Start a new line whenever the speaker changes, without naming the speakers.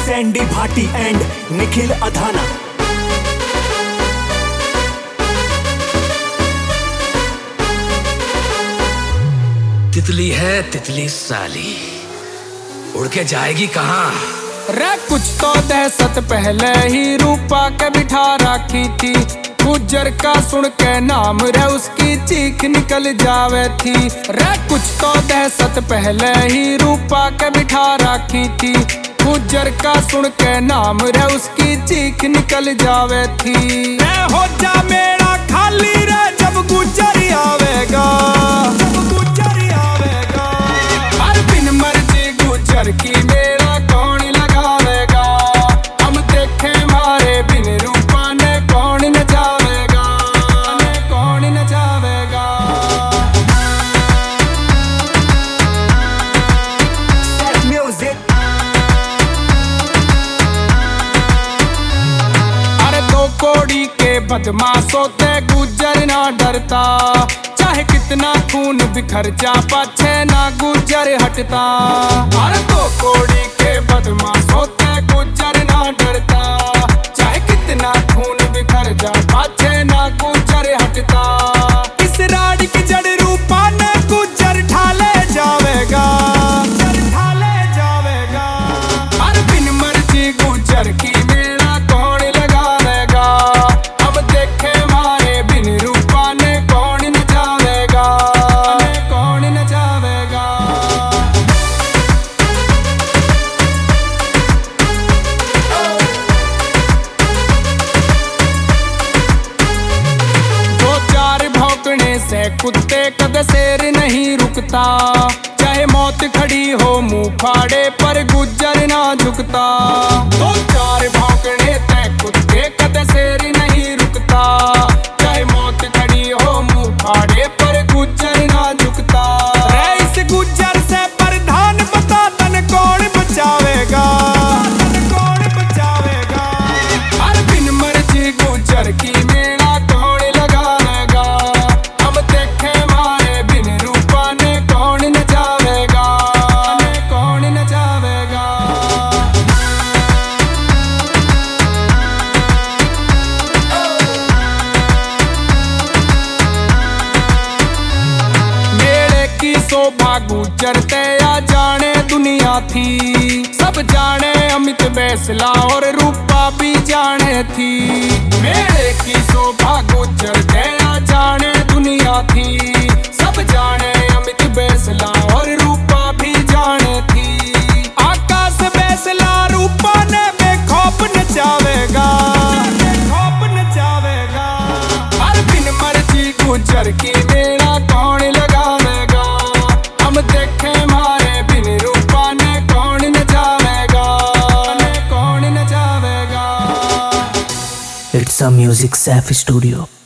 Sandy Bhati and Nikhil Adhana.
तितली है तितली साली, उड़ के जाएगी कहाँ?
रे कुछ तो दहशत पहले ही रूपा के बिठा रखी थी। गुज्जर का सुन के नाम रे उसकी चीख निकल जावे थी। रे कुछ तो दहशत पहले ही रूपा के बिठा रखी थी। गुज्जर का सुन के नाम रे उसकी चीख निकल जावे थी। रे हो जा मेरा खाली रे जब गुज्जर आवेगा, जब गुज्जर आवेगा। हर बिन मर्जी गुज्जर की मेरा कौन लगावेगा। हम देखे मारे बिन रूपा ने कौन नचावेगा, कौन नचावेगा।
म्यूजिक
अरे दो कोड़ी के बदमाशों ते गुज्जर ना डरता। चाहे कितना खून बिखर जा पाछे ना गुज्जर हटता। अरे दो कोड़ी के बदमाशों ते गुज्जर ना डरता। चाहे कितना खून बिखर जा पाछे ना गुज्जर हटता। इस राड की जड़ रूपा ने गुज्जर ढाले जावेगा, ढाले जावेगा। हर बिन मर्जी गुज्जर की मेरा कौन लगावेगा। हम देखे मारे बिन रूपा ने कौन नचावेगा, कौन नचावेगा। दो चार भौंकने से कुत्ते कद शेर नहीं रुकता। चाहे मौत खड़ी हो मुंह फाड़े पर गुज्जर ना झुकता। दो चार भौंकने से कुत्ते कद शेर नहीं रुकता। चाहे मौत खड़ी हो मुंह फाड़े पर गुज्जर ना झुकता। रे इस गुज्जर से प्रधान बता तन कौन बचावेगा, तन कौन बचावेगा। हर बिन मर्जी गुज्जर की मेरा कौन लगावेगा। हम देखे मारे बिन रूपा ने कौन नचावेगा, कौन नचावेगा। मेले की शोभा गुज्जर तेया जाने दुनिया थी। सब जाने अमित बैसला और रूपा भी जाने थी। मेले की शोभा गुज्जर तेया जाने दुनिया थी। सब जाने अमित बैसला और रूपा भी जाने थी। आकाश बैसला रूपा ने बेखौफ नचावेगा, बेखौफ नचावेगा। हर बिन मर्जी गुज्जर की मेरा कौन लगावेगा। हम देखे मारे बिन रूपा ने कौन नचावेगा, कौन नचावेगा।
It's a music Saif studio.